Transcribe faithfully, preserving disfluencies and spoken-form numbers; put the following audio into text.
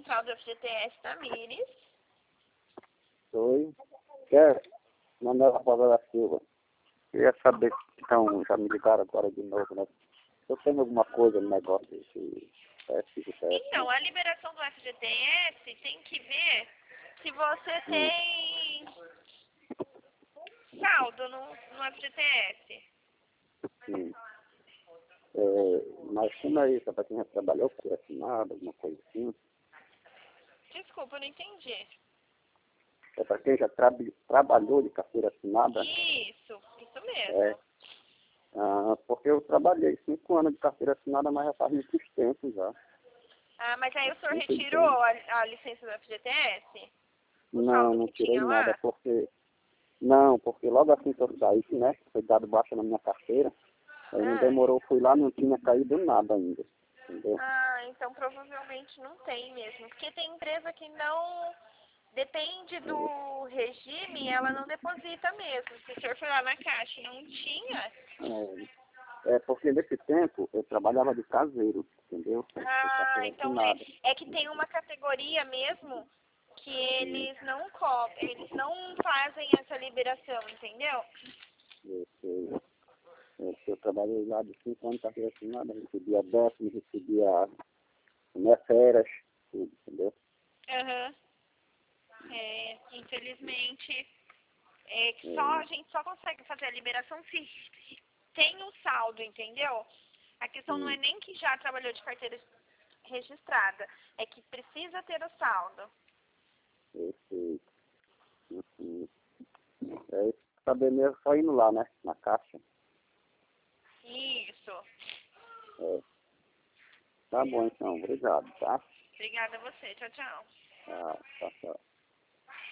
central do F G T S Tamires. Oi. Quer? Manuel Raposa da Silva. Queria saber se então, já me ligaram agora de novo, né? Se eu tenho alguma coisa no negócio desse F G T S. Então, a liberação do F G T S tem que ver se você tem saldo no, no F G T S. Sim. É, mas como é isso? É para quem já trabalhou com assinado, alguma coisa assim? Desculpa, eu não entendi. É para quem já tra trabalhou de carteira assinada? Isso, isso mesmo. É. Ah, porque eu trabalhei cinco anos de carteira assinada, mas já faz muito tempo já. Ah, mas aí o senhor Muito retirou tempo. a, a licença do F G T S? O Não, saldo não que tirei tinha nada, lá? porque... Não, porque logo assim que eu saí, né, foi dado baixa na minha carteira, aí não Ah, demorou, fui lá, não tinha caído nada ainda, entendeu? ah, então provavelmente não tem mesmo. Porque tem empresa que não... Depende do regime, ela não deposita mesmo. Se o senhor foi lá na caixa e não tinha... É, é porque nesse tempo eu trabalhava de caseiro, entendeu? De Ah, carteira então é, assinada. é que tem uma categoria mesmo que Sim, eles não cobrem, eles não fazem essa liberação, entendeu? eu sei. É, eu trabalhei lá de cinco anos de carteira assinada, recebia décimo, recebia né, férias, tudo, entendeu? Aham. É, infelizmente, é que só, É, a gente só consegue fazer a liberação se tem o saldo, entendeu? A questão não é sim, nem que já trabalhou de carteira registrada, é que precisa ter o saldo. eu sei. Uhum. É isso, saber mesmo só indo lá, né, na caixa. Isso. É. Tá bom então, obrigado, tá? Obrigada a você. Tchau, tchau. Tchau, tchau, tchau.